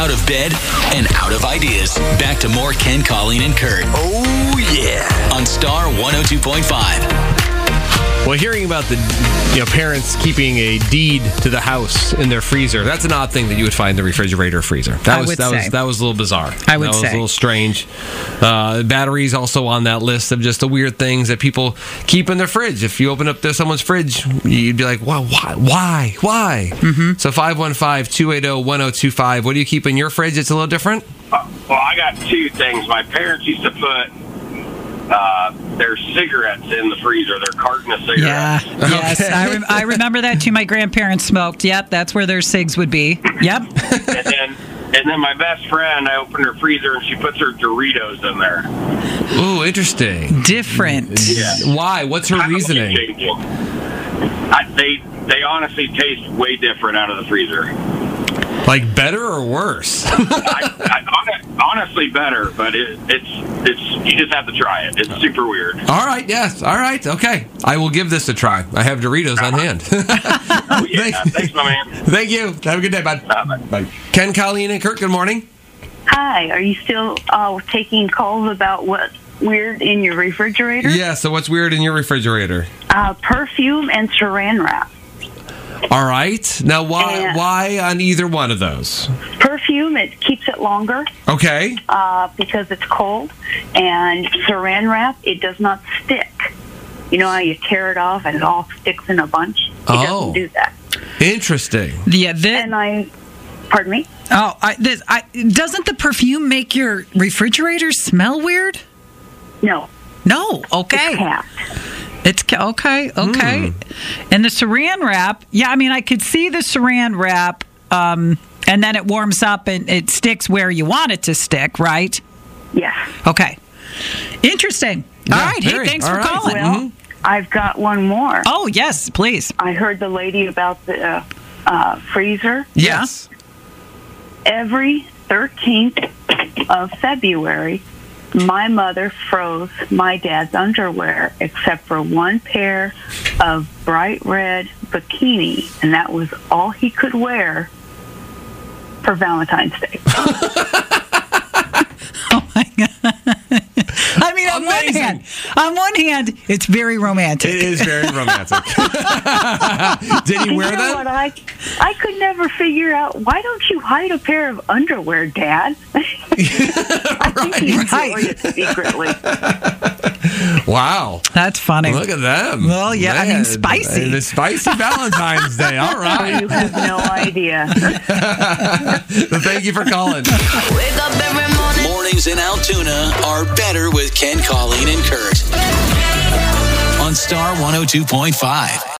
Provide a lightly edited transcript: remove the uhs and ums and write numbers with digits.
out of bed, and out of ideas. Back to more Ken, Colleen, and Kurt. Oh, yeah. On Star 102.5. Well, hearing about the parents keeping a deed to the house in their freezer, that's an odd thing that you would find in the refrigerator or freezer. That was a little bizarre. I would say. That was a little strange. Batteries also on that list of just the weird things that people keep in their fridge. If you open up someone's fridge, you'd be like, well, why? Mm-hmm. So 515-280-1025. What do you keep in your fridge? It's a little different? Well, I got two things. My parents used to put their cigarettes in the freezer, their carton of cigarettes. Yeah, yes. Okay. I remember that too. My grandparents smoked. Yep, that's where their cigs would be. Yep. And then my best friend, I opened her freezer and she puts her Doritos in there. Ooh, interesting. Different. Yeah. Why? What's her reasoning? They honestly taste way different out of the freezer. Like better or worse? Honestly better, but it's you just have to try it. It's super weird. All right, yes. All right, okay. I will give this a try. I have Doritos on hand. Oh, yeah. Thanks, my man. Thank you. Have a good day, bud. Bye. Ken, Colleen, and Kurt, good morning. Hi, are you still taking calls about what's weird in your refrigerator? Yeah, so what's weird in your refrigerator? Perfume and saran wrap. All right. Now, why on either one of those? Perfume, it keeps it longer. Okay. Because it's cold. And saran wrap, it does not stick. You know how you tear it off and it all sticks in a bunch? It doesn't do that. Interesting. Yeah. Pardon me? Doesn't the perfume make your refrigerator smell weird? No. No. Okay. It's packed. It's okay. And the saran wrap, I could see the saran wrap, and then it warms up and it sticks where you want it to stick, right? Yes. Okay. Interesting. All right. Hey, thanks for calling. Well, I've got one more. Oh, yes, please. I heard the lady about the freezer. Yes. Every 13th of February, my mother froze my dad's underwear except for one pair of bright red bikini, and that was all he could wear for Valentine's Day. Oh, my God. On one hand, it's very romantic. It is very romantic. Did he wear that? What I could never figure out, why don't you hide a pair of underwear, Dad? I think he enjoyed it secretly. Wow. That's funny. Look at them. Well, yeah, Man, spicy. The spicy Valentine's Day. All right. You have no idea. Well, thank you for calling. Wake up every morning. Mornings in Altoona are better with Ken, Colleen, and Kurt. On Star 102.5.